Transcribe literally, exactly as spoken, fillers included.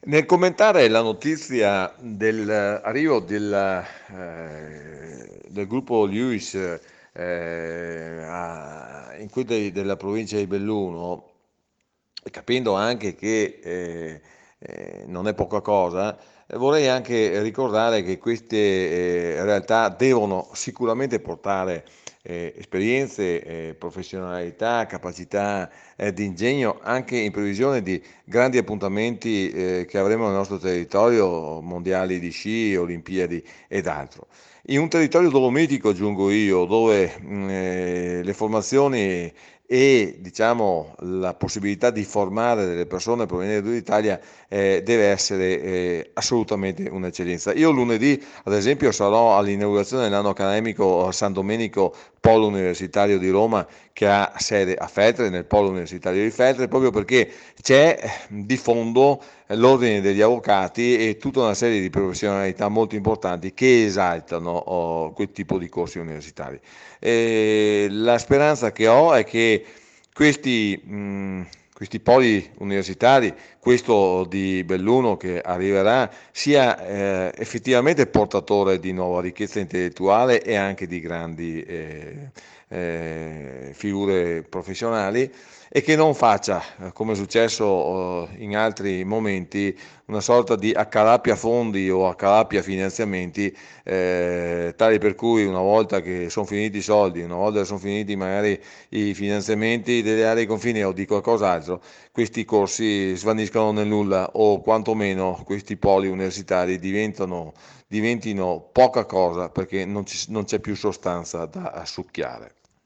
Nel commentare la notizia dell'arrivo del, eh, del gruppo Lewis eh, a- in cui de- della provincia di Belluno, e capendo anche che eh, eh, non è poca cosa, eh, vorrei anche ricordare che queste eh, realtà devono sicuramente portare eh, esperienze, eh, professionalità, capacità eh, di ingegno anche in previsione di grandi appuntamenti eh, che avremo nel nostro territorio, mondiali di sci, Olimpiadi ed altro. In un territorio dolomitico, aggiungo io, dove mh, eh, le formazioni e diciamo, la possibilità di formare delle persone provenienti dall'Italia eh, deve essere eh, assolutamente un'eccellenza. Io lunedì, ad esempio, sarò all'inaugurazione dell'anno accademico a San Domenico, Polo Universitario di Roma, che ha sede a Feltre, nel Polo Universitario di Feltre, proprio perché c'è eh, di fondo eh, l'Ordine degli Avvocati e tutta una serie di professionalità molto importanti che esaltano oh, quel tipo di corsi universitari. E la speranza che ho è che questi, mh, questi poli universitari, questo di Belluno che arriverà, sia eh, effettivamente portatore di nuova ricchezza intellettuale e anche di grandi eh, eh, figure professionali e che non faccia, eh, come è successo eh, in altri momenti, una sorta di accalapia fondi o accalapia finanziamenti, eh, tali per cui una volta che sono finiti i soldi, una volta che sono finiti magari i finanziamenti delle aree di confine o di qualcos'altro, questi corsi svaniscono nel nulla o quantomeno questi poli universitari diventano, diventino poca cosa perché non, ci- non c'è più sostanza da succhiare.